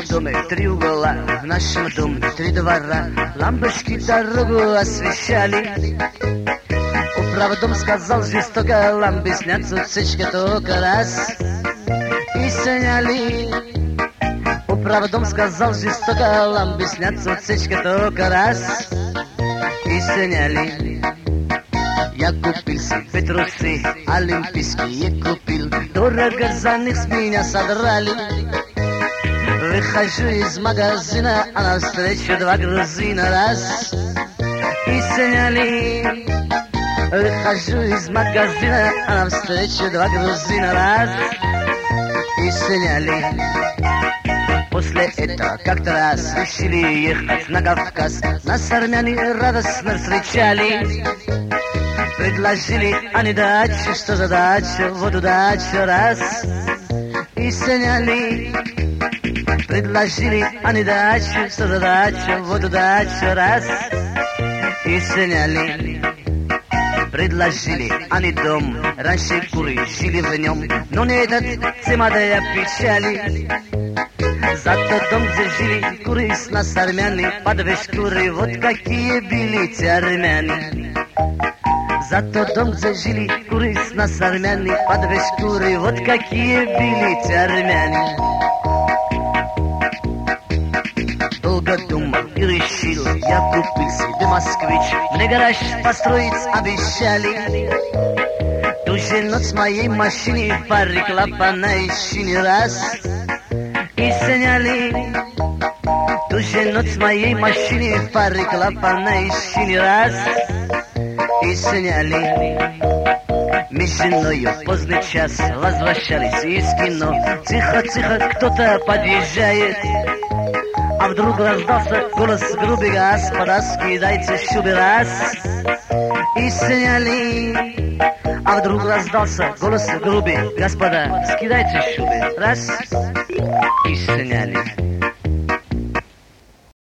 доме 3 угла, в нашем доме 3 двора. Лампочки дорогу освещали. Управдом сказал жестоко, лампы снятся цечка только раз. И сняли. Управдом сказал жестоко, лампы снятся цечка только раз. И сняли. Я купил себе трусы, олимпийские купил. Дорого за них с меня содрали. Выхожу из магазина, а навстречу 2 грузина. Раз. И сняли. Выхожу из магазина, а навстречу 2 грузина. Раз. И сняли. После этого как-то раз решили ехать на Кавказ. Нас армяне радостно встречали. Предложили они дачу, что за дача, вот удача. Раз. И сняли. Предложили они дачу, что за дача, вот удача. Раз. И сняли. Предложили они дом, раньше куры жили в нем, но не этот цимадая печали. Зато дом, где жили куры, с нас армяне, подвесь куры, вот какие были те армяне. Зато дом, где жили куры, с нас армяне, подвесь куры, вот какие были те армяне. Долго думал и решил, я купил себе москвич. Мне гараж построить обещали. Ту же ночь в моей машине пары клапана еще не раз. И сняли. Ту же ночь в моей машине пары клапана еще не раз. И сняли. Мы с женою поздний час возвращались из кино. Тихо-тихо кто-то подъезжает. А вдруг раздался голос грубый: господа, скидайте шубы. Раз. И сняли. А вдруг раздался голос грубый: господа, скидайте шубы. Раз. И сняли.